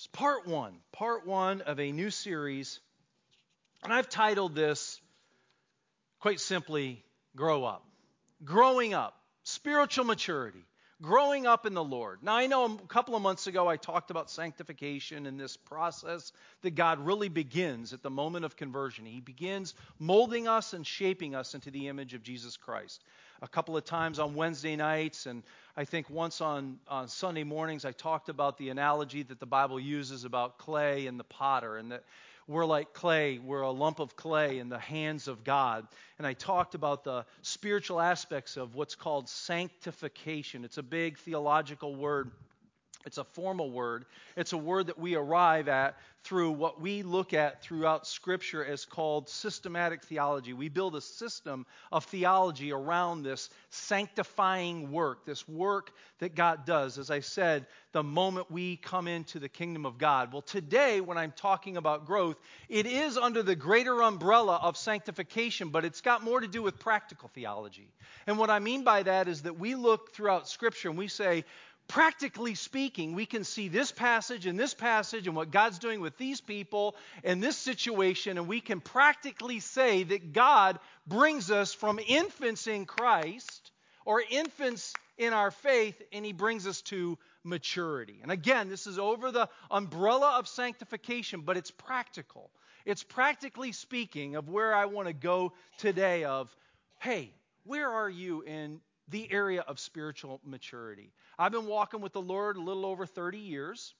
Part one of a new series, and I've titled this quite simply, Grow Up. Growing up, spiritual maturity, growing up in the Lord. Now, I know a couple of months ago I talked about sanctification and this process that God really begins at the moment of conversion. He begins molding us and shaping us into the image of Jesus Christ. A couple of times on Wednesday nights, and I think once on Sunday mornings, I talked about the analogy that the Bible uses about clay and the potter, and that we're like clay, we're a lump of clay in the hands of God. And I talked about the spiritual aspects of what's called sanctification. It's a big theological word. It's a formal word. It's a word that we arrive at through what we look at throughout Scripture as called systematic theology. We build a system of theology around this sanctifying work, this work that God does, as I said, the moment we come into the kingdom of God. Well, today, when I'm talking about growth, it is under the greater umbrella of sanctification, but it's got more to do with practical theology. And what I mean by that is that we look throughout Scripture and we say, practically speaking, we can see this passage and what God's doing with these people and this situation, and we can practically say that God brings us from infants in Christ or infants in our faith, and He brings us to maturity. And again, this is over the umbrella of sanctification, but it's practical. It's practically speaking of where I want to go today of, hey, where are you in the area of spiritual maturity? I've been walking with the Lord a little over 30 years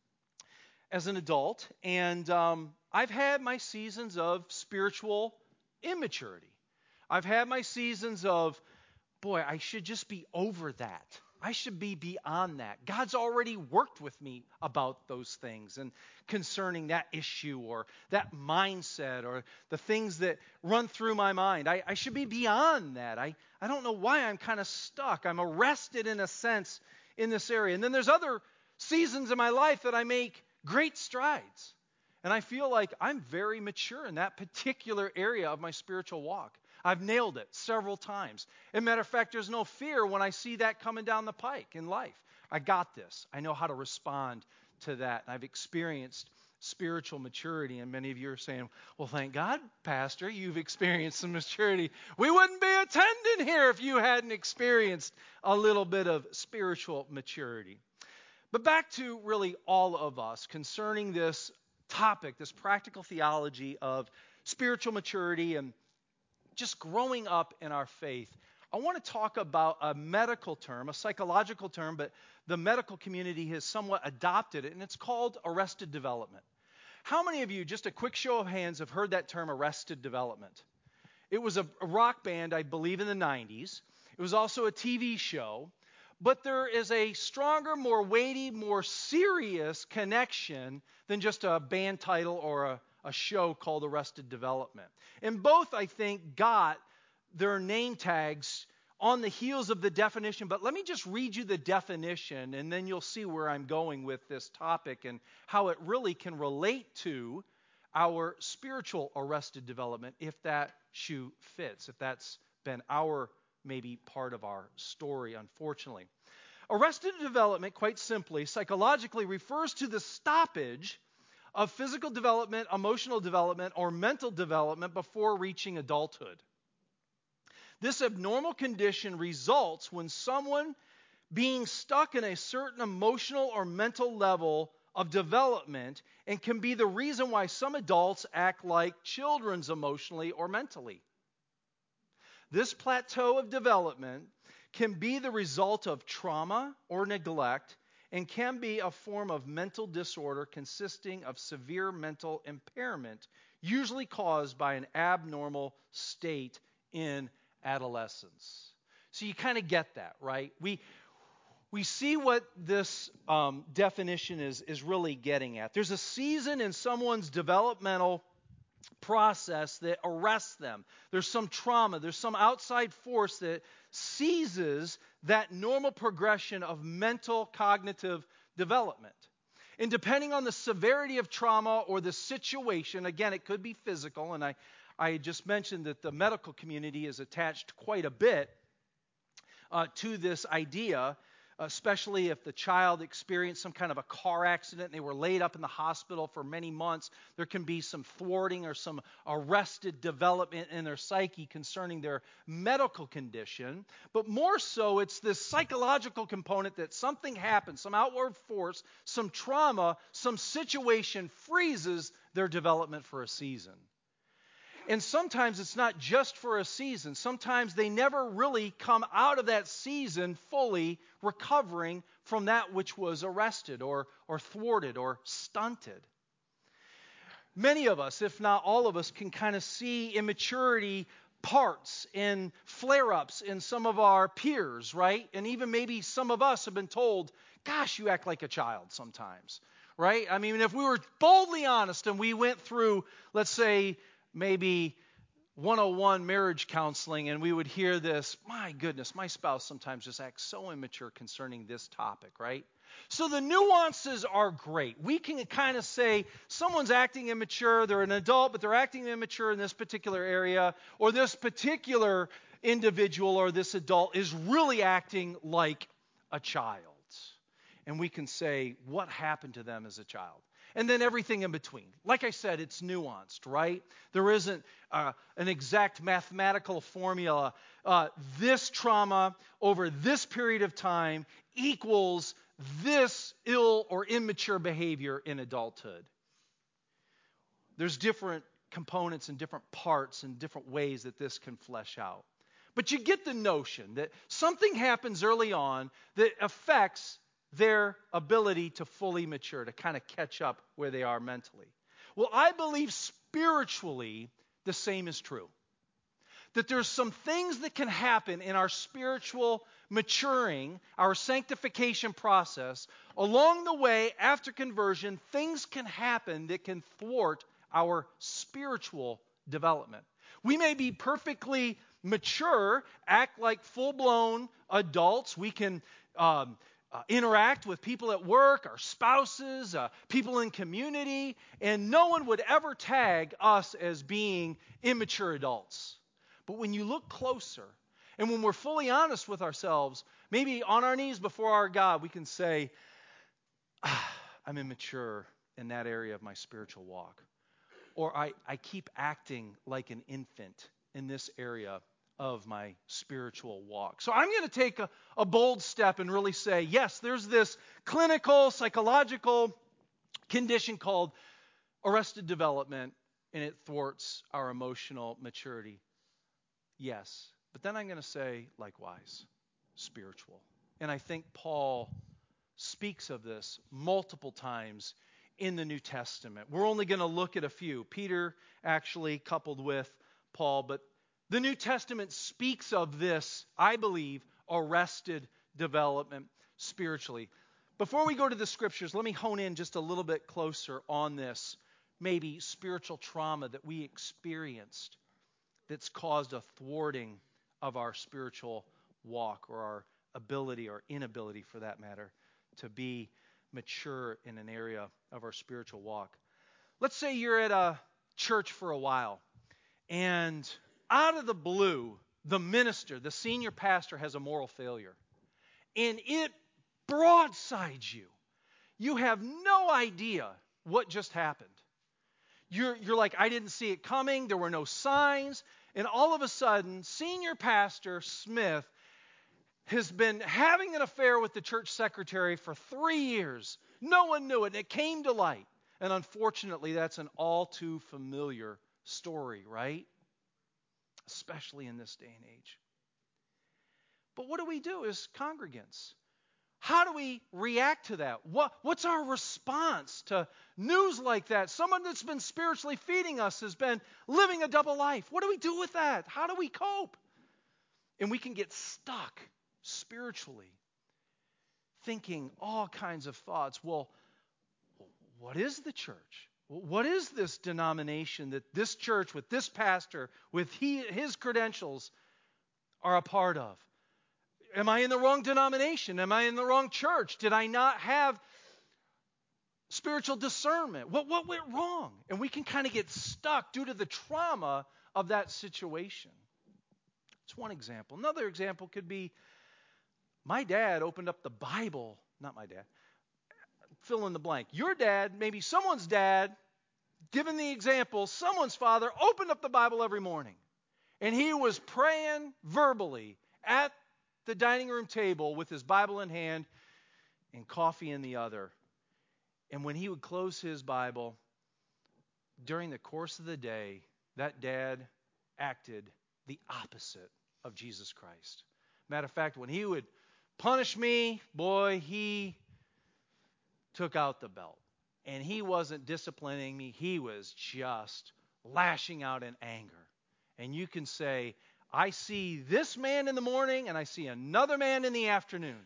as an adult, and I've had my seasons of spiritual immaturity. I've had my seasons of, boy, I should just be over that. I should be beyond that. God's already worked with me about those things and concerning that issue or that mindset or the things that run through my mind. I should be beyond that. I don't know why I'm kind of stuck. I'm arrested in a sense in this area. And then there's other seasons in my life that I make great strides. And I feel like I'm very mature in that particular area of my spiritual walk. I've nailed it several times. As a matter of fact, there's no fear when I see that coming down the pike in life. I got this. I know how to respond to that. I've experienced spiritual maturity, and many of you are saying, well, thank God, Pastor, you've experienced some maturity. We wouldn't be attending here if you hadn't experienced a little bit of spiritual maturity. But back to really all of us concerning this topic, this practical theology of spiritual maturity and just growing up in our faith. I want to talk about a medical term, a psychological term, but the medical community has somewhat adopted it, and it's called arrested development. How many of you, just a quick show of hands, have heard that term arrested development? It was a rock band, I believe, in the 90s. It was also a TV show. But there is a stronger, more weighty, more serious connection than just a band title or a show called Arrested Development. And both, I think, got their name tags on the heels of the definition. But let me just read you the definition, and then you'll see where I'm going with this topic and how it really can relate to our spiritual arrested development if that shoe fits, if that's been our maybe part of our story, unfortunately. Arrested development, quite simply, psychologically refers to the stoppage of physical development, emotional development, or mental development before reaching adulthood. This abnormal condition results when someone being stuck in a certain emotional or mental level of development and can be the reason why some adults act like children emotionally or mentally. This plateau of development can be the result of trauma or neglect and can be a form of mental disorder consisting of severe mental impairment, usually caused by an abnormal state in adolescence. So you kind of get that, right? We see what this definition is really getting at. There's a season in someone's developmental process that arrests them. There's some trauma. There's some outside force that seizes that normal progression of mental cognitive development. And depending on the severity of trauma or the situation, again, it could be physical, and I just mentioned that the medical community is attached quite a bit to this idea. especially if the child experienced some kind of a car accident and they were laid up in the hospital for many months. There can be some thwarting or some arrested development in their psyche concerning their medical condition. But more so, it's this psychological component that something happens, some outward force, some trauma, some situation freezes their development for a season. And sometimes it's not just for a season. Sometimes they never really come out of that season fully recovering from that which was arrested or thwarted or stunted. Many of us, if not all of us, can kind of see immaturity parts and flare-ups in some of our peers, right? And even maybe some of us have been told, gosh, you act like a child sometimes, right? I mean, if we were boldly honest and we went through, let's say, maybe 101 marriage counseling, and we would hear this, my goodness, my spouse sometimes just acts so immature concerning this topic, right? So the nuances are great. We can kind of say someone's acting immature, they're an adult, but they're acting immature in this particular area, or this particular individual or this adult is really acting like a child. And we can say, what happened to them as a child? And then everything in between. Like I said, it's nuanced, right? There isn't an exact mathematical formula. This trauma over this period of time equals this ill or immature behavior in adulthood. There's different components and different parts and different ways that this can flesh out. But you get the notion that something happens early on that affects their ability to fully mature, to kind of catch up where they are mentally. Well, I believe spiritually the same is true. That there's some things that can happen in our spiritual maturing, our sanctification process. Along the way, after conversion, things can happen that can thwart our spiritual development. We may be perfectly mature, act like full-blown adults. We can interact with people at work, our spouses, people in community, and no one would ever tag us as being immature adults. But when you look closer, and when we're fully honest with ourselves, maybe on our knees before our God, we can say, I'm immature in that area of my spiritual walk. Or I keep acting like an infant in this area of my spiritual walk. So I'm going to take a bold step and really say, yes, there's this clinical, psychological condition called arrested development, and it thwarts our emotional maturity. Yes. But then I'm going to say, likewise, spiritual. And I think Paul speaks of this multiple times in the New Testament. We're only going to look at a few. Peter actually coupled with Paul, but the New Testament speaks of this, I believe, arrested development spiritually. Before we go to the scriptures, let me hone in just a little bit closer on this, maybe spiritual trauma that we experienced that's caused a thwarting of our spiritual walk or our ability or inability, for that matter, to be mature in an area of our spiritual walk. Let's say you're at a church for a while, and out of the blue, the minister, the senior pastor, has a moral failure. And it broadsides you. You have no idea what just happened. You're like, I didn't see it coming. There were no signs. And all of a sudden, senior pastor Smith has been having an affair with the church secretary for 3 years. No one knew it, and it came to light. And unfortunately, that's an all too familiar story, right? Especially in this day and age. But what do we do as congregants? How do we react to that? What's our response to news like that? Someone that's been spiritually feeding us has been living a double life. What do we do with that? How do we cope? And we can get stuck spiritually, thinking all kinds of thoughts. Well, what is the church? What is this denomination that this church with this pastor, with his credentials, are a part of? Am I in the wrong denomination? Am I in the wrong church? Did I not have spiritual discernment? What went wrong? And we can kind of get stuck due to the trauma of that situation. It's one example. Another example could be My dad opened up the Bible, not my dad, fill in the blank. Your dad, maybe someone's dad, given the example, someone's father opened up the Bible every morning. And he was praying verbally at the dining room table with his Bible in hand and coffee in the other. And when he would close his Bible, during the course of the day, that dad acted the opposite of Jesus Christ. Matter of fact, when he would punish me, boy, he took out the belt. And he wasn't disciplining me. He was just lashing out in anger. And you can say, I see this man in the morning and I see another man in the afternoon.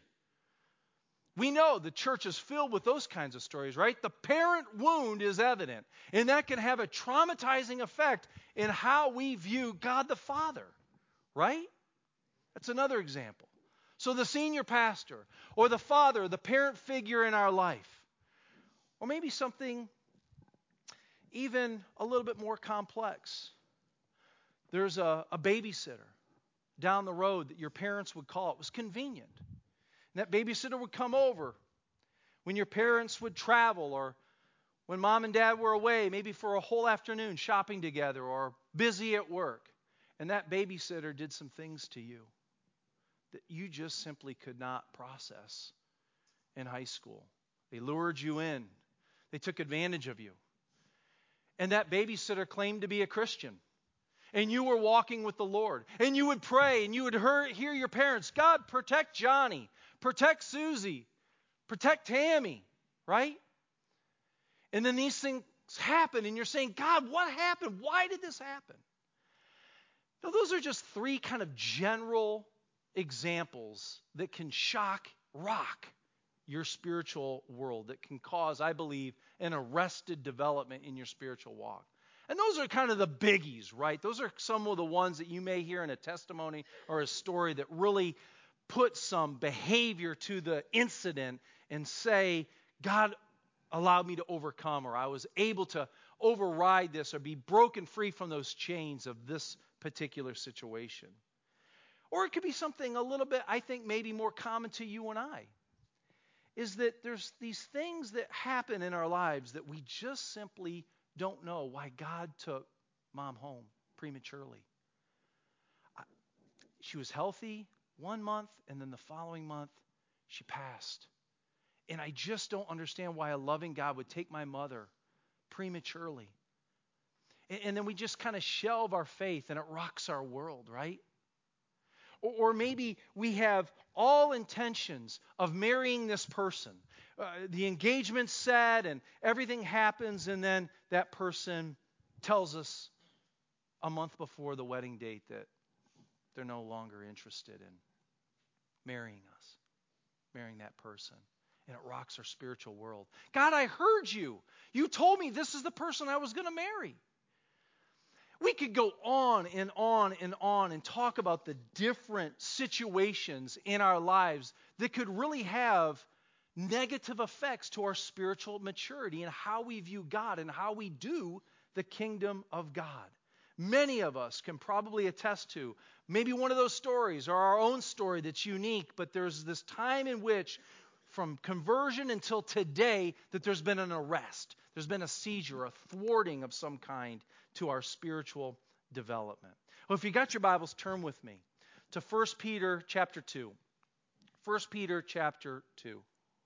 We know the church is filled with those kinds of stories, right? The parent wound is evident. And that can have a traumatizing effect in how we view God the Father, right? That's another example. So the senior pastor or the father, the parent figure in our life, or maybe something even a little bit more complex. There's a babysitter down the road that your parents would call. It was convenient. And that babysitter would come over when your parents would travel or when mom and dad were away, maybe for a whole afternoon shopping together or busy at work. And that babysitter did some things to you that you just simply could not process in high school. They lured you in. They took advantage of you. And that babysitter claimed to be a Christian. And you were walking with the Lord. And you would pray and you would hear your parents, God, protect Johnny, protect Susie, protect Tammy, right? And then these things happen and you're saying, God, what happened? Why did this happen? Now, those are just three kind of general examples that can rock your spiritual world, that can cause, I believe, an arrested development in your spiritual walk. And those are kind of the biggies, right? Those are some of the ones that you may hear in a testimony or a story that really put some behavior to the incident and say, God allowed me to overcome, or I was able to override this or be broken free from those chains of this particular situation. Or it could be something a little bit, I think, maybe more common to you and I, is that there's these things that happen in our lives that we just simply don't know why God took mom home prematurely. She was healthy 1 month, and then the following month, she passed. And I just don't understand why a loving God would take my mother prematurely. And then we just kind of shelve our faith, and it rocks our world, right? Or maybe we have all intentions of marrying this person. The engagement's set and everything happens, and then that person tells us a month before the wedding date that they're no longer interested in marrying us, marrying that person. And it rocks our spiritual world. God, I heard you. You told me this is the person I was going to marry. We could go on and on and on and talk about the different situations in our lives that could really have negative effects to our spiritual maturity and how we view God and how we do the kingdom of God. Many of us can probably attest to maybe one of those stories or our own story that's unique, but there's this time in which from conversion until today that there's been an arrest. There's been a seizure, a thwarting of some kind to our spiritual development. Well, if you got your Bibles, turn with me to 1 Peter chapter 2. 1 Peter chapter 2.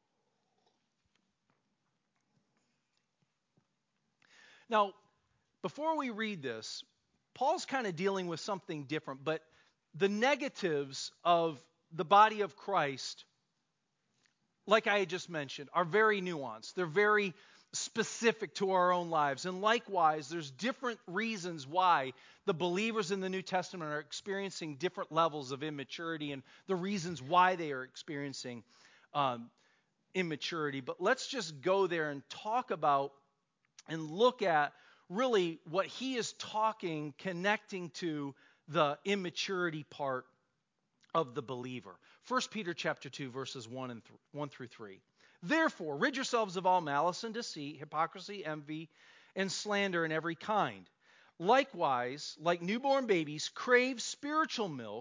Now, before we read this, Paul's kind of dealing with something different, but the negatives of the body of Christ, like I had just mentioned, are very nuanced. They're very specific to our own lives. And likewise, there's different reasons why the believers in the New Testament are experiencing different levels of immaturity and the reasons why they are experiencing immaturity. But let's just go there and talk about and look at really what he is connecting to the immaturity part of the believer. 1 Peter chapter 2, verses 1 through 3. Therefore, rid yourselves of all malice and deceit, hypocrisy, envy, and slander in every kind. Likewise, like newborn babies, crave spiritual milk,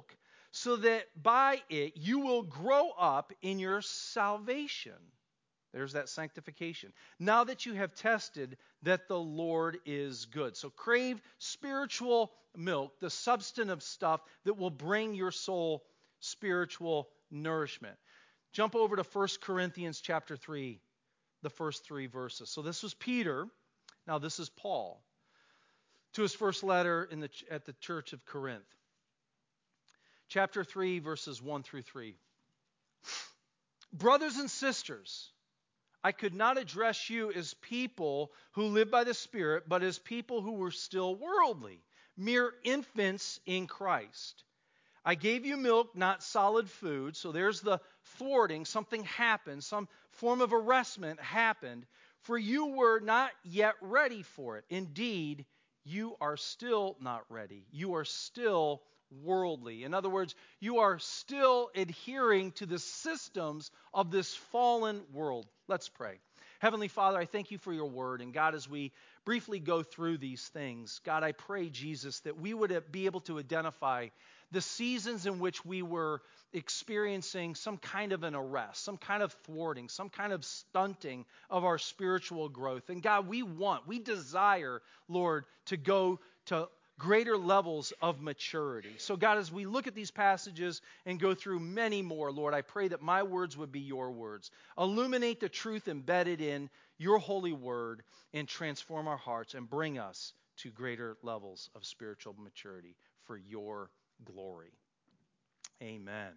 so that by it you will grow up in your salvation. There's that sanctification. Now that you have tested that the Lord is good. So crave spiritual milk, the substantive stuff that will bring your soul spiritual nourishment. Jump over to 1 Corinthians chapter 3, the first 3 verses. So this was Peter. Now this is Paul to his first letter at the church of Corinth. Chapter 3, verses 1 through 3. Brothers and sisters, I could not address you as people who live by the Spirit, but as people who were still worldly, mere infants in Christ. I gave you milk, not solid food. So there's the thwarting. Something happened. Some form of arrestment happened. For you were not yet ready for it. Indeed, you are still not ready. You are still worldly. In other words, you are still adhering to the systems of this fallen world. Let's pray. Heavenly Father, I thank you for your word. And God, as we briefly go through these things, God, I pray, Jesus, that we would be able to identify the seasons in which we were experiencing some kind of an arrest, some kind of thwarting, some kind of stunting of our spiritual growth. And God, we desire, Lord, to go to greater levels of maturity. So God, as we look at these passages and go through many more, Lord, I pray that my words would be your words. Illuminate the truth embedded in your holy word and transform our hearts and bring us to greater levels of spiritual maturity for your glory. Amen.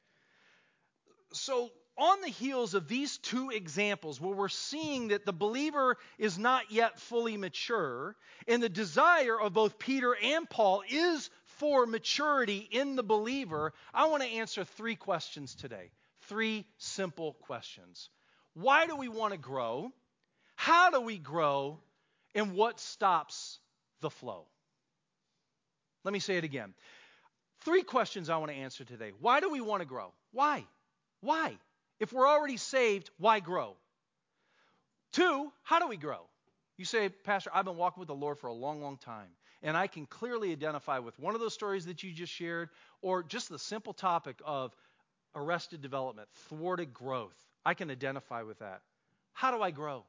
So on the heels of these two examples where we're seeing that the believer is not yet fully mature, and the desire of both Peter and Paul is for maturity in the believer, I want to answer 3 questions today. 3 simple questions. Why do we want to grow? How do we grow? And what stops the flow? Let me say it again. 3 questions I want to answer today. Why do we want to grow? Why? Why? If we're already saved, why grow? 2, how do we grow? You say, Pastor, I've been walking with the Lord for a long, long time, and I can clearly identify with one of those stories that you just shared, or just the simple topic of arrested development, thwarted growth. I can identify with that. How do I grow?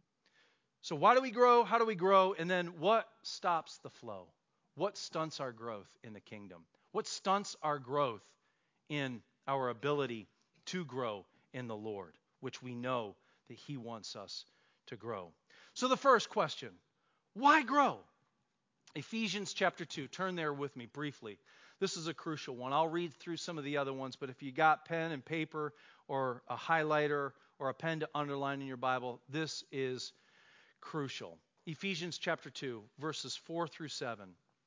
So why do we grow? How do we grow? And then what stops the flow? What stunts our growth in the kingdom? What stunts our growth in our ability to grow in the Lord, which we know that He wants us to grow? So the first question, why grow? Ephesians chapter 2. Turn there with me briefly. This is a crucial one. I'll read through some of the other ones, but if you got pen and paper or a highlighter or a pen to underline in your Bible, this is crucial. Ephesians chapter 2, verses 4 through 7.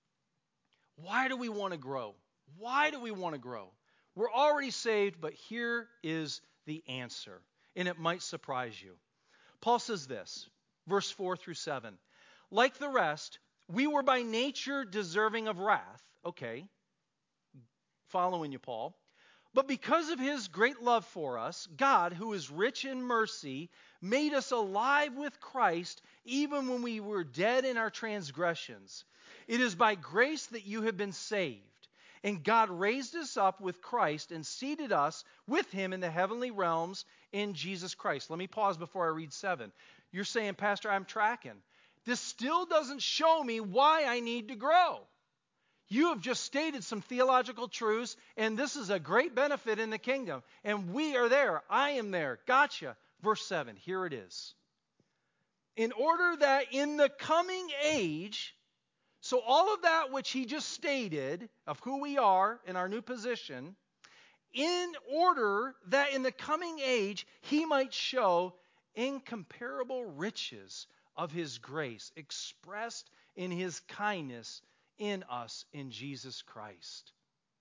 Why do we want to grow? Why do we want to grow? We're already saved, but here is the answer, and it might surprise you. Paul says this, verse 4 through 7. Like the rest, we were by nature deserving of wrath. Okay, following you, Paul. But because of His great love for us, God, who is rich in mercy, made us alive with Christ even when we were dead in our transgressions. It is by grace that you have been saved. And God raised us up with Christ and seated us with Him in the heavenly realms in Jesus Christ. Let me pause before I read 7. You're saying, Pastor, I'm tracking. This still doesn't show me why I need to grow. You have just stated some theological truths, and this is a great benefit in the kingdom. And we are there. I am there. Gotcha. Verse 7, here it is. In order that in the coming age, so all of that which he just stated of who we are in our new position, in order that in the coming age he might show incomparable riches of his grace expressed in his kindness in us in Jesus Christ.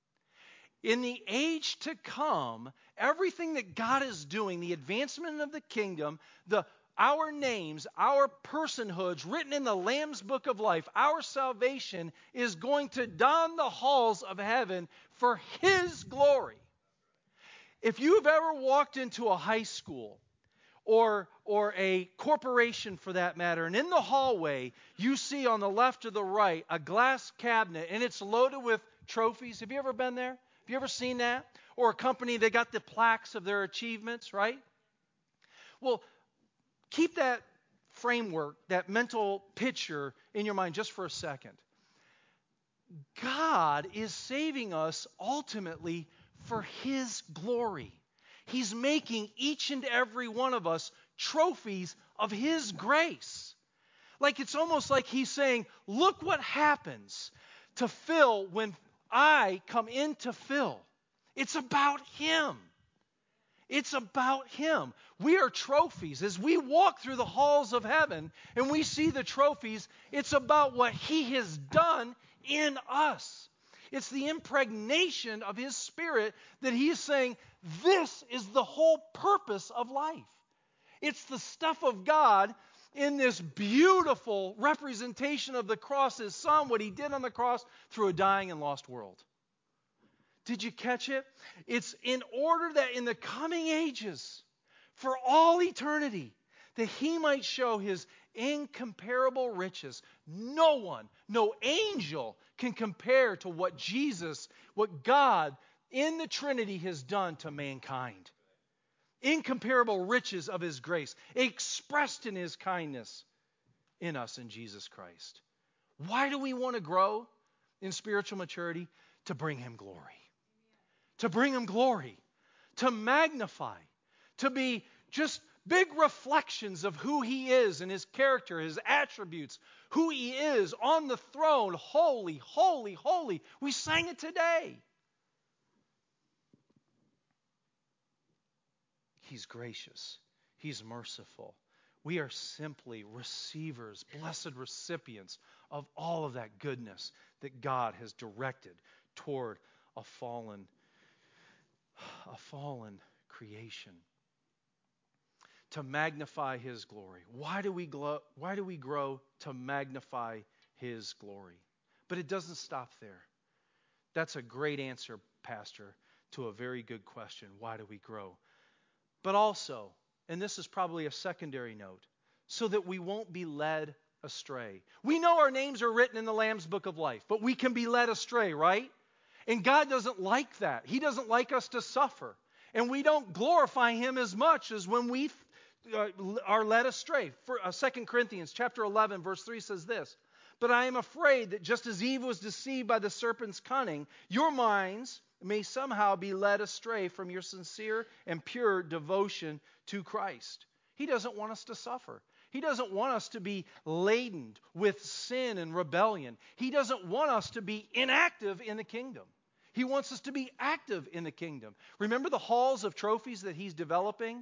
In the age to come, everything that God is doing, the advancement of the kingdom, our names, our personhoods written in the Lamb's Book of Life, our salvation is going to don the halls of heaven for His glory. If you've ever walked into a high school or a corporation for that matter, and in the hallway you see on the left or the right a glass cabinet and it's loaded with trophies. Have you ever been there? Have you ever seen that? Or a company, they got the plaques of their achievements, right? Well, keep that framework, that mental picture in your mind just for a second. God is saving us ultimately for His glory. He's making each and every one of us trophies of His grace. Like it's almost like He's saying, look what happens to Phil when I come into Phil. It's about Him. It's about Him. We are trophies. As we walk through the halls of heaven and we see the trophies, it's about what He has done in us. It's the impregnation of His Spirit that He is saying, this is the whole purpose of life. It's the stuff of God in this beautiful representation of the cross, His Son, what He did on the cross through a dying and lost world. Did you catch it? It's in order that in the coming ages, for all eternity, that He might show His incomparable riches. No one, no angel can compare to what Jesus, what God in the Trinity has done to mankind. Incomparable riches of His grace, expressed in His kindness in us in Jesus Christ. Why do we want to grow in spiritual maturity? To bring Him glory. To bring Him glory. To magnify. To be just big reflections of who He is and His character, His attributes, who He is on the throne. Holy, holy, holy. We sang it today. He's gracious. He's merciful. We are simply receivers, blessed recipients of all of that goodness that God has directed toward a fallen creation. To magnify His glory. Why do we grow? To magnify His glory. But it doesn't stop there. That's a great answer, Pastor, to a very good question. Why do we grow? But also, and this is probably a secondary note, so that we won't be led astray. We know our names are written in the Lamb's Book of Life, but we can be led astray, right? And God doesn't like that. He doesn't like us to suffer. And we don't glorify Him as much as when we are led astray. 2 Corinthians chapter 11, verse 3 says this, "But I am afraid that just as Eve was deceived by the serpent's cunning, your minds may somehow be led astray from your sincere and pure devotion to Christ." He doesn't want us to suffer. He doesn't want us to be laden with sin and rebellion. He doesn't want us to be inactive in the kingdom. He wants us to be active in the kingdom. Remember the halls of trophies that He's developing?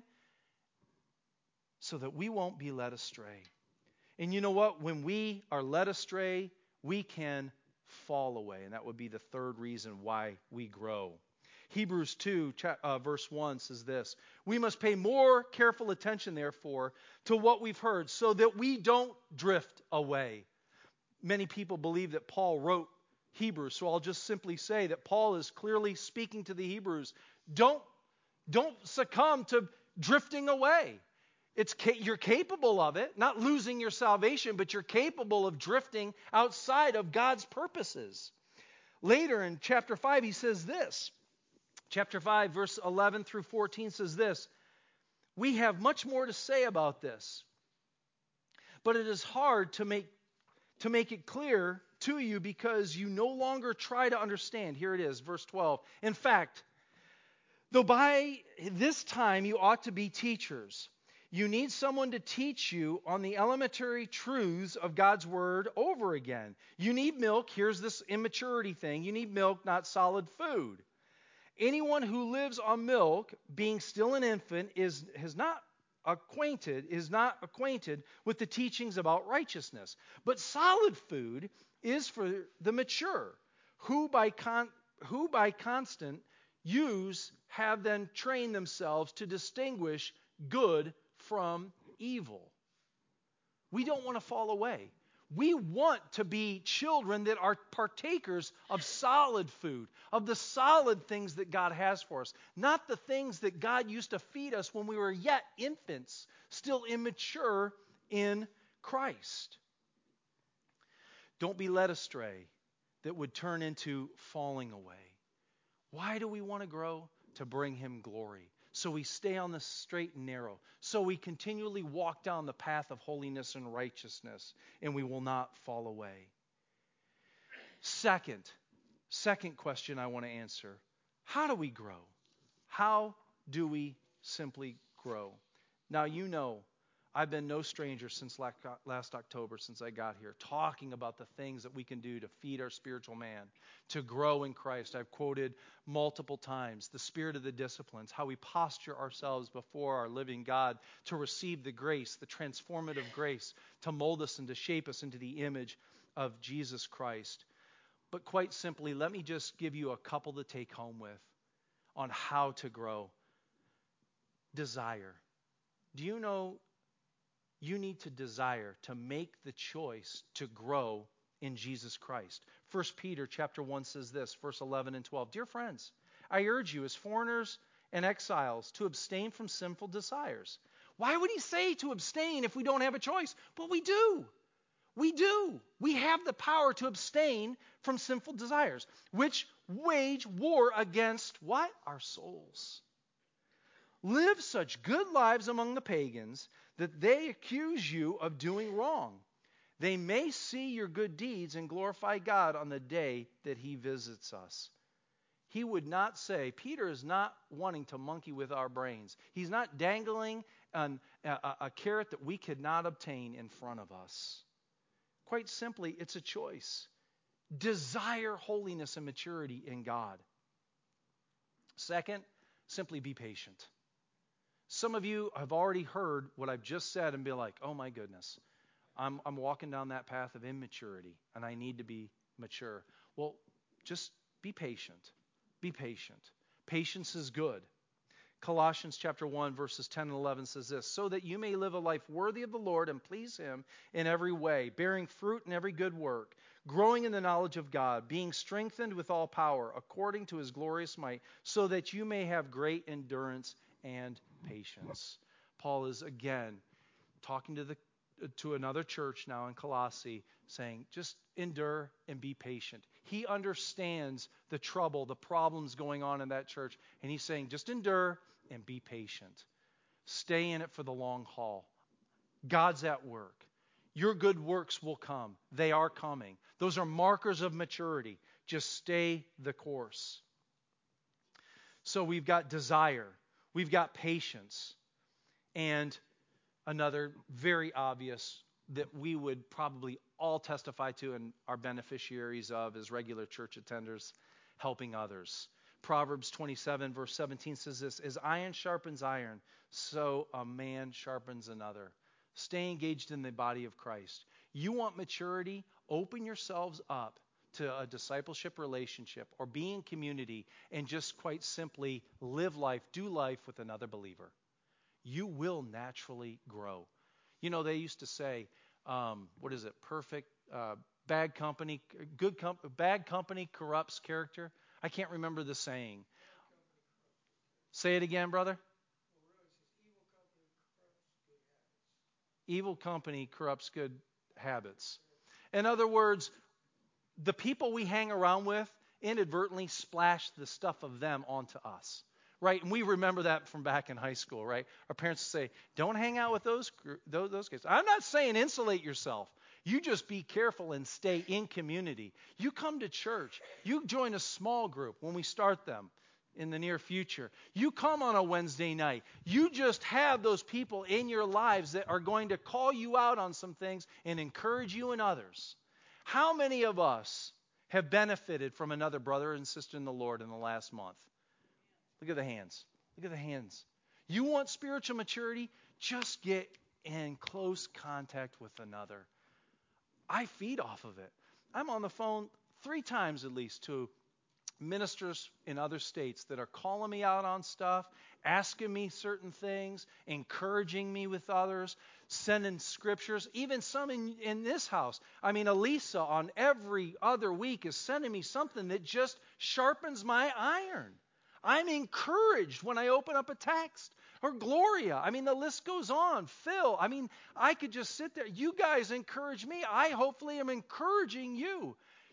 So that we won't be led astray. And you know what? When we are led astray, we can fall away. And that would be the third reason why we grow. Hebrews 2, verse 1 says this, "We must pay more careful attention, therefore, to what we've heard, so that we don't drift away." Many people believe that Paul wrote Hebrews, so I'll just simply say that Paul is clearly speaking to the Hebrews. Don't succumb to drifting away. You're capable of it, not losing your salvation, but you're capable of drifting outside of God's purposes. Later in chapter 5, he says this. Chapter 5, verse 11 through 14 says this, "We have much more to say about this, but it is hard to make it clear to you because you no longer try to understand." Here it is, verse 12. "In fact, though by this time you ought to be teachers, you need someone to teach you on the elementary truths of God's Word over again. You need milk." Here's this immaturity thing. You need milk, not solid food. "Anyone who lives on milk, being still an infant, is not acquainted with the teachings about righteousness. But solid food is for the mature, who by constant use have then trained themselves to distinguish good from evil." We don't want to fall away. We want to be children that are partakers of solid food, of the solid things that God has for us, not the things that God used to feed us when we were yet infants, still immature in Christ. Don't be led astray that would turn into falling away. Why do we want to grow? To bring him glory. So we stay on the straight and narrow. So we continually walk down the path of holiness and righteousness, and we will not fall away. Second question I want to answer. How do we grow? How do we simply grow? Now, you know, I've been no stranger since last October, since I got here, talking about the things that we can do to feed our spiritual man, to grow in Christ. I've quoted multiple times the spirit of the disciplines, how we posture ourselves before our living God to receive the grace, the transformative grace, to mold us and to shape us into the image of Jesus Christ. But quite simply, let me just give you a couple to take home with on how to grow. Desire. Do you know you need to desire to make the choice to grow in Jesus Christ? 1 Peter chapter 1 says this, verse 11 and 12. Dear friends, I urge you as foreigners and exiles to abstain from sinful desires. Why would he say to abstain if we don't have a choice? But we do. We do. We have the power to abstain from sinful desires, which wage war against what? Our souls. Live such good lives among the pagans that they accuse you of doing wrong. They may see your good deeds and glorify God on the day that he visits us. He would not say, Peter is not wanting to monkey with our brains. He's not dangling a carrot that we could not obtain in front of us. Quite simply, it's a choice. Desire holiness and maturity in God. Second, simply be patient. Some of you have already heard what I've just said and be like, oh my goodness, I'm walking down that path of immaturity and I need to be mature. Well, just be patient. Be patient. Patience is good. Colossians chapter 1 verses 10 and 11 says this, so that you may live a life worthy of the Lord and please him in every way, bearing fruit in every good work, growing in the knowledge of God, being strengthened with all power according to his glorious might, so that you may have great endurance and patience. Paul is again talking to another church now in Colossae, saying just endure and be patient. He understands the trouble, the problems going on in that church, and he's saying just endure and be patient. Stay in it for the long haul. God's at work. Your good works will come. They are coming. Those are markers of maturity. Just stay the course. So we've got desire. We've got patience. And another very obvious that we would probably all testify to and are beneficiaries of as regular church attenders, helping others. Proverbs 27 verse 17 says this, as iron sharpens iron, so a man sharpens another. Stay engaged in the body of Christ. You want maturity? Open yourselves up to a discipleship relationship or be in community and just quite simply live life, do life with another believer. You will naturally grow. You know, they used to say, bad company corrupts character. I can't remember the saying. Say it again, brother. Evil company corrupts good habits. In other words, the people we hang around with inadvertently splash the stuff of them onto us. Right? And we remember that from back in high school, right? Our parents say, don't hang out with those kids. I'm not saying insulate yourself. You just be careful and stay in community. You come to church. You join a small group when we start them in the near future. You come on a Wednesday night. You just have those people in your lives that are going to call you out on some things and encourage you and others. How many of us have benefited from another brother and sister in the Lord in the last month? Look at the hands. Look at the hands. You want spiritual maturity? Just get in close contact with another. I feed off of it. I'm on the phone 3 times at least to ministers in other states that are calling me out on stuff, asking me certain things, encouraging me with others, sending scriptures, even some in this house. I mean, Elisa on every other week is sending me something that just sharpens my iron. I'm encouraged when I open up a text. Or Gloria. I mean, the list goes on. Phil. I mean, I could just sit there. You guys encourage me. I hopefully am encouraging you.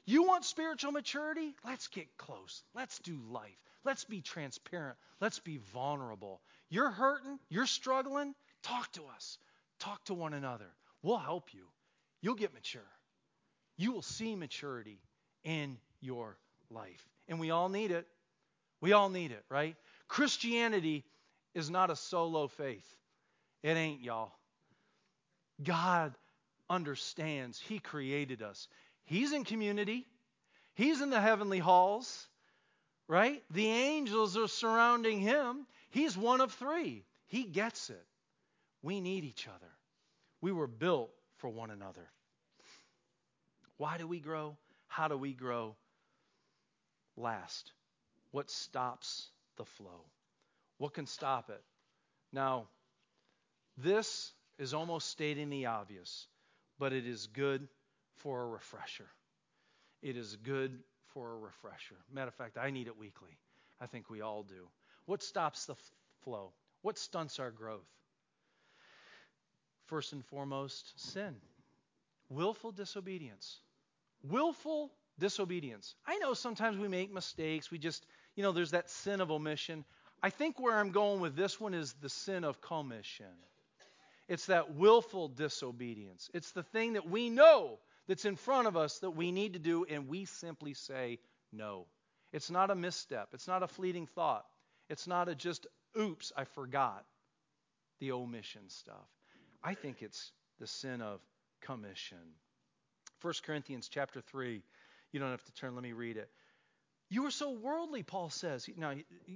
You want spiritual maturity? Let's get close. Let's do life. Let's be transparent. Let's be vulnerable. You're hurting. You're struggling. Talk to us. Talk to one another. We'll help you. You'll get mature. You will see maturity in your life. And we all need it. We all need it, right? Christianity is not a solo faith. It ain't, y'all. God understands. He created us. He's in community. He's in the heavenly halls, right? The angels are surrounding him. He's one of three. He gets it. We need each other. We were built for one another. Why do we grow? How do we grow? Last, what stops the flow? What can stop it? Now, this is almost stating the obvious, but it is good for a refresher. It is good for a refresher. Matter of fact, I need it weekly. I think we all do. What stops the flow? What stunts our growth? First and foremost, sin. Willful disobedience. Willful disobedience. I know sometimes we make mistakes. We just, there's that sin of omission. I think where I'm going with this one is the sin of commission. It's that willful disobedience. It's the thing that we know that's in front of us that we need to do, and we simply say no. It's not a misstep. It's not a fleeting thought. It's not a just, oops, I forgot the omission stuff. I think it's the sin of commission. 1 Corinthians chapter 3. You don't have to turn. Let me read it. You were so worldly, Paul says. Now,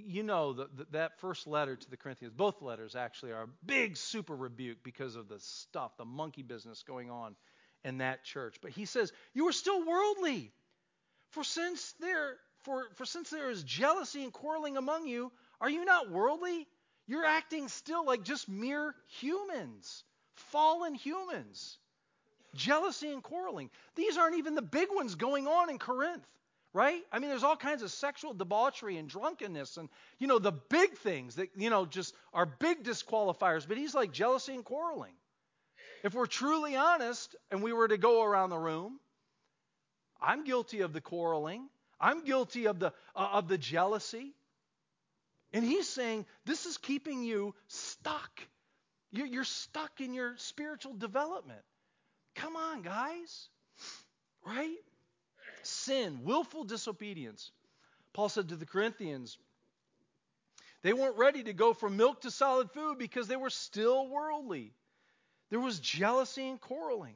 that first letter to the Corinthians, both letters actually are a big super rebuke because of the stuff, the monkey business going on in that church. But he says, you are still worldly. For since there is jealousy and quarreling among you, are you not worldly? You're acting still like just mere humans, fallen humans. Jealousy and quarreling. These aren't even the big ones going on in Corinth, right? I mean, there's all kinds of sexual debauchery and drunkenness and, the big things that, just are big disqualifiers. But he's like jealousy and quarreling. If we're truly honest and we were to go around the room, I'm guilty of the quarreling. I'm guilty of the jealousy. And he's saying this is keeping you stuck. You're stuck in your spiritual development. Come on, guys. Right? Sin, willful disobedience. Paul said to the Corinthians, they weren't ready to go from milk to solid food because they were still worldly. There was jealousy and quarreling.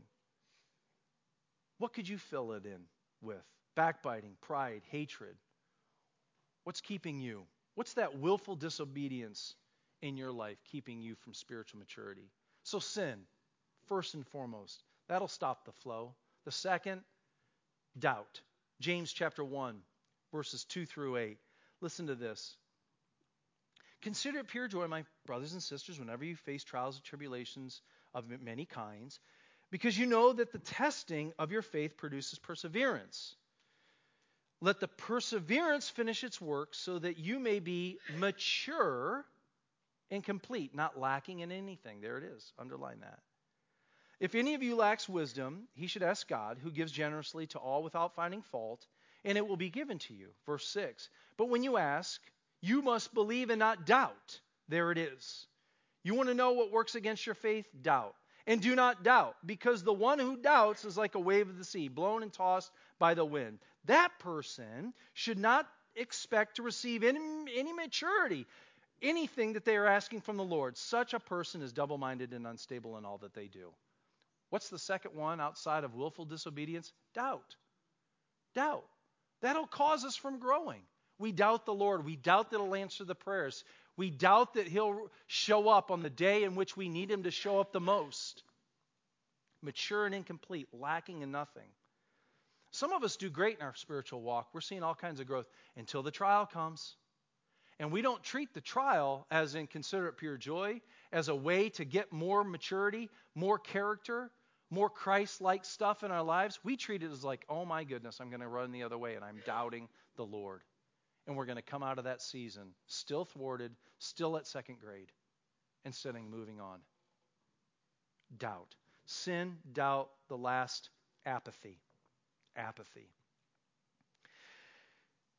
What could you fill it in with? Backbiting, pride, hatred. What's keeping you? What's that willful disobedience in your life keeping you from spiritual maturity? So sin, first and foremost. That'll stop the flow. The second, doubt. James chapter 1, verses 2 through 8. Listen to this. Consider it pure joy, my brothers and sisters, whenever you face trials and tribulations of many kinds, because you know that the testing of your faith produces perseverance. Let the perseverance finish its work so that you may be mature and complete, not lacking in anything. There it is. Underline that. If any of you lacks wisdom, he should ask God, who gives generously to all without finding fault, and it will be given to you. Verse 6. But when you ask, you must believe and not doubt. There it is. You want to know what works against your faith? Doubt. And do not doubt, because the one who doubts is like a wave of the sea, blown and tossed by the wind. That person should not expect to receive any maturity, anything that they are asking from the Lord. Such a person is double-minded and unstable in all that they do. What's the second one outside of willful disobedience? Doubt. Doubt. That'll cause us from growing. We doubt the Lord. We doubt that He'll answer the prayers. We doubt that He'll show up on the day in which we need Him to show up the most. Mature and incomplete, lacking in nothing. Some of us do great in our spiritual walk. We're seeing all kinds of growth until the trial comes. And we don't treat the trial as in consider it pure joy, as a way to get more maturity, more character, more Christ-like stuff in our lives. We treat it as like, oh my goodness, I'm going to run the other way and I'm doubting the Lord. And we're going to come out of that season still thwarted, still at second grade, instead of moving on. Doubt. Sin, doubt, the last, apathy. Apathy.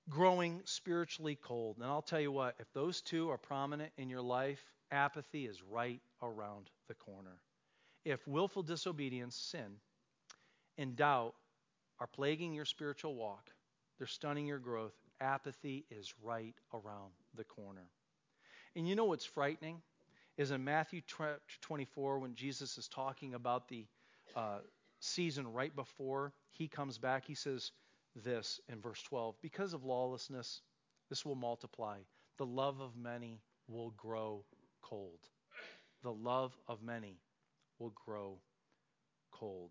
growing spiritually cold. And I'll tell you what, if those two are prominent in your life, apathy is right around the corner. If willful disobedience, sin, and doubt are plaguing your spiritual walk, they're stunning your growth, apathy is right around the corner. And you know what's frightening? Is in Matthew 24, when Jesus is talking about the season right before he comes back, he says this in verse 12, because of lawlessness, this will multiply. The love of many will grow cold. The love of many will grow cold.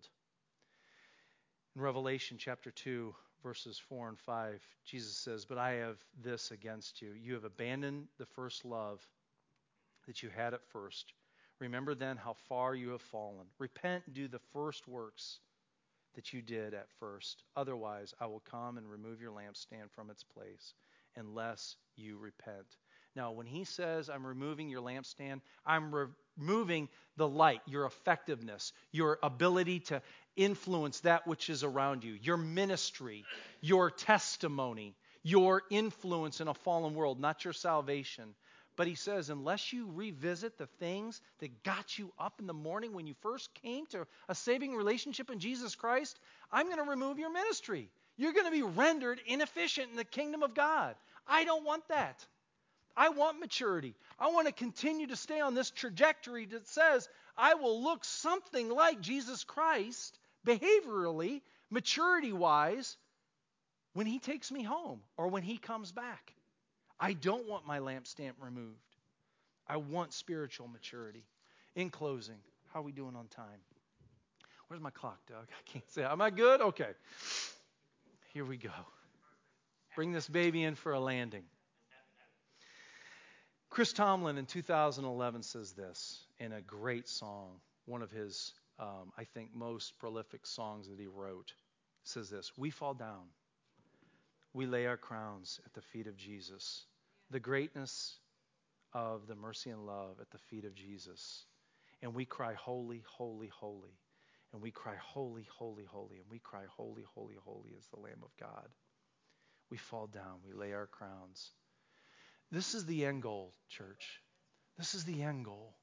In Revelation chapter 2, verses 4 and 5, Jesus says, but I have this against you. You have abandoned the first love that you had at first. Remember then how far you have fallen. Repent and do the first works that you did at first. Otherwise, I will come and remove your lampstand from its place unless you repent. Now, when he says, I'm removing your lampstand, I'm removing the light, your effectiveness, your ability to influence that which is around you, your ministry, your testimony, your influence in a fallen world, not your salvation. But he says, unless you revisit the things that got you up in the morning when you first came to a saving relationship in Jesus Christ, I'm going to remove your ministry. You're going to be rendered inefficient in the kingdom of God. I don't want that. I want maturity. I want to continue to stay on this trajectory that says I will look something like Jesus Christ behaviorally, maturity-wise, when he takes me home or when he comes back. I don't want my lampstand removed. I want spiritual maturity. In closing, how are we doing on time? Where's my clock, Doug? I can't say. Am I good? Okay. Here we go. Bring this baby in for a landing. Chris Tomlin in 2011 says this in a great song, one of his, I think, most prolific songs that he wrote. It says this, we fall down. We lay our crowns at the feet of Jesus. The greatness of the mercy and love at the feet of Jesus. And we cry, holy, holy, holy. And we cry, holy, holy, holy. And we cry, holy, holy, holy is the Lamb of God. We fall down. We lay our crowns. This is the end goal, church. This is the end goal.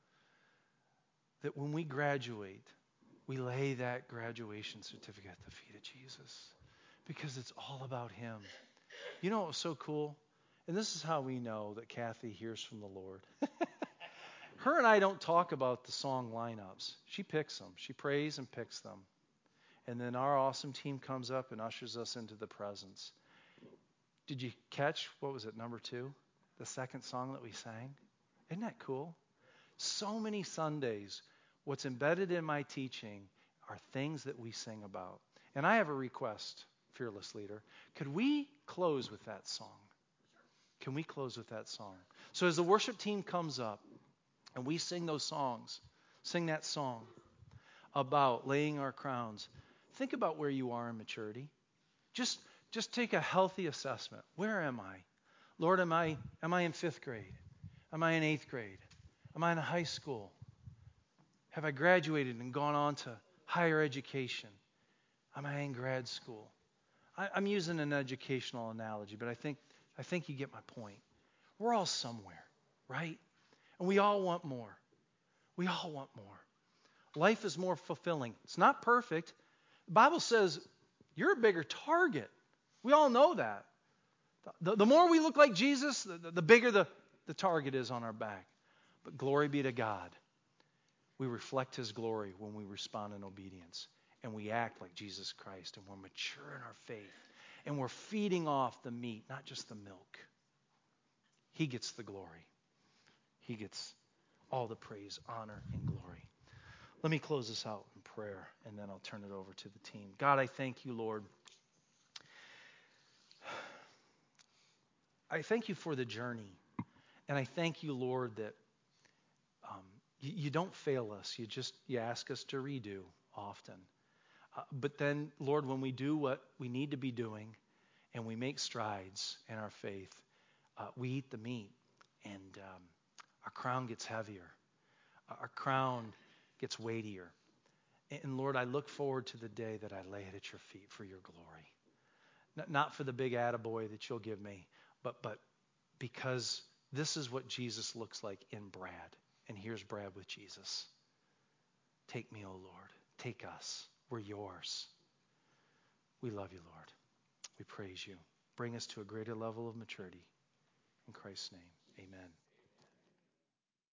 That when we graduate, we lay that graduation certificate at the feet of Jesus. Because it's all about him. You know what was so cool? And this is how we know that Kathy hears from the Lord. Her and I don't talk about the song lineups. She picks them. She prays and picks them. And then our awesome team comes up and ushers us into the presence. Did you catch, what was it, number 2? The second song that we sang? Isn't that cool? So many Sundays, what's embedded in my teaching are things that we sing about. And I have a request, fearless leader. Could we close with that song? Can we close with that song? So as the worship team comes up and we sing those songs, sing that song about laying our crowns, think about where you are in maturity. Just take a healthy assessment. Where am I? Lord, am I in 5th grade? Am I in 8th grade? Am I in high school? Have I graduated and gone on to higher education? Am I in grad school? I'm using an educational analogy, but I think you get my point. We're all somewhere, right? And we all want more. We all want more. Life is more fulfilling. It's not perfect. The Bible says you're a bigger target. We all know that. The more we look like Jesus, the bigger the target is on our back. But glory be to God. We reflect his glory when we respond in obedience. And we act like Jesus Christ. And we're mature in our faith. And we're feeding off the meat, not just the milk. He gets the glory. He gets all the praise, honor, and glory. Let me close this out in prayer, and then I'll turn it over to the team. God, I thank you, Lord. I thank you for the journey. And I thank you, Lord, that you don't fail us. You ask us to redo often. But then, Lord, when we do what we need to be doing and we make strides in our faith, we eat the meat and our crown gets heavier. Our crown gets weightier. And Lord, I look forward to the day that I lay it at your feet for your glory. Not for the big attaboy that you'll give me, but because this is what Jesus looks like in Brad. And here's Brad with Jesus. Take me, O Lord. Take us. We're yours. We love you, Lord. We praise you. Bring us to a greater level of maturity. In Christ's name, amen.